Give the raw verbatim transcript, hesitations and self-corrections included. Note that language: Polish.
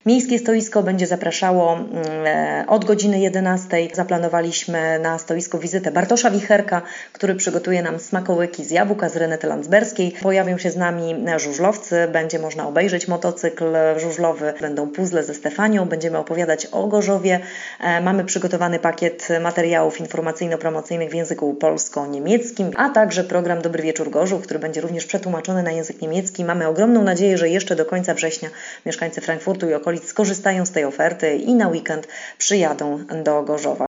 Miejskie stoisko będzie zapraszało od godziny jedenastej. Zaplanowaliśmy na stoisku wizytę Bartosza Wicherka, który przygotuje nam smakołyki z jabłka z Renety Landsberskiej. Pojawią się z nami żużlowcy, będzie można obejrzeć motocykl żużlowy, będą puzzle ze Stefanią, będziemy opowiadać o Gorzowie. Mamy przygotowany pakiet materiałów informacyjno-promocyjnych w języku polsko-niemieckim, a także program Dobry Wieczór Gorzów, który będzie również przetłumaczony na język niemiecki. Mamy ogromną nadzieję, że jeszcze do końca września mieszkańcy Frankfurtu i okolic skorzystają z tej oferty i na weekend przyjadą do Gorzowa.